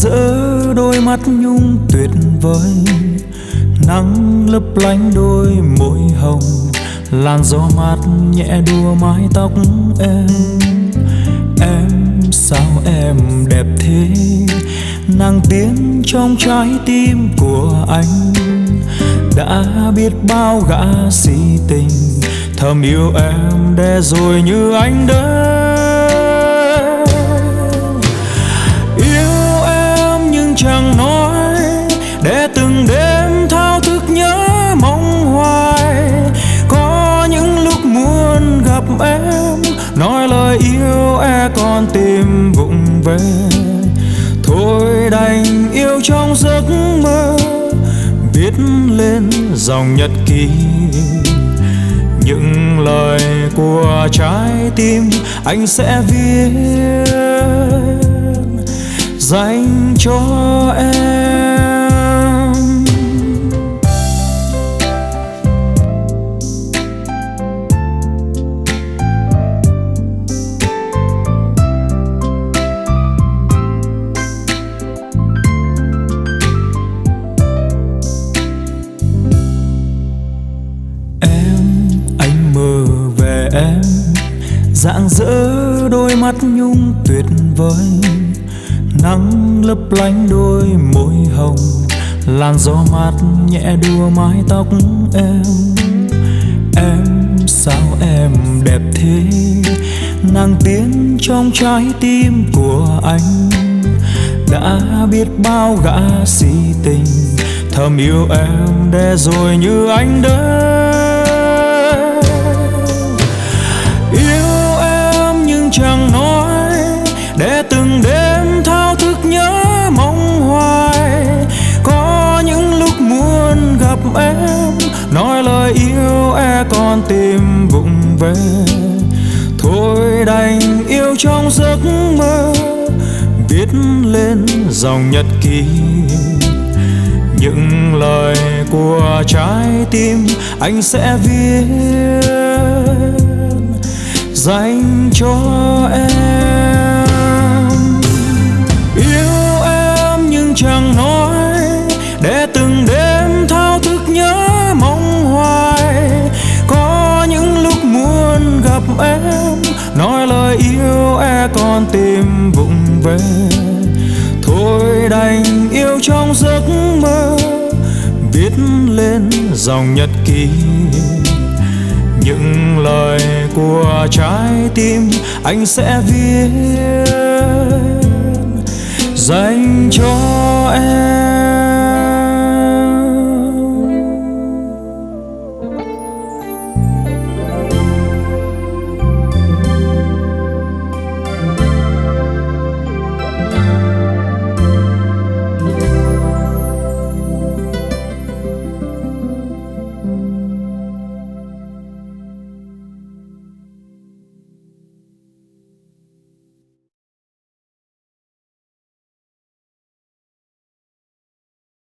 rỡ đôi mắt nhung tuyệt vời, nắng lấp lánh đôi môi hồng, làn gió mát nhẹ đua mái tóc em. Em sao em đẹp thế, nàng tiến trong trái tim của anh. Đã biết bao gã si tình thầm yêu em để rồi như anh đấy. Yêu em nhưng chẳng nói, để từng đêm thao thức nhớ mong hoài. Có những lúc muốn gặp em, nói lời yêu còn tìm vụng về. Thôi đành yêu trong giấc mơ, viết lên dòng nhật ký những lời của trái tim anh sẽ viết dành cho em. Em rạng rỡ đôi mắt nhung tuyệt vời, nắng lấp lánh đôi môi hồng, làn gió mát nhẹ đua mái tóc em. Em sao em đẹp thế, nàng tiến trong trái tim của anh. Đã biết bao gã si tình thầm yêu em để rồi như anh đấy. Yêu em nhưng chẳng nói, để từng đêm thao thức nhớ mong hoài. Có những lúc muốn gặp em, nói lời yêu còn tìm vụng về. Thôi đành yêu trong giấc mơ, viết lên dòng nhật ký những lời của trái tim anh sẽ viết dành cho em. Yêu em nhưng chẳng nói, để từng đêm thao thức nhớ mong hoài. Có những lúc muốn gặp em, nói lời yêu còn tìm vụng về. Thôi đành yêu trong giấc mơ, viết lên dòng nhật ký những lời của trái tim anh sẽ viết dành cho em.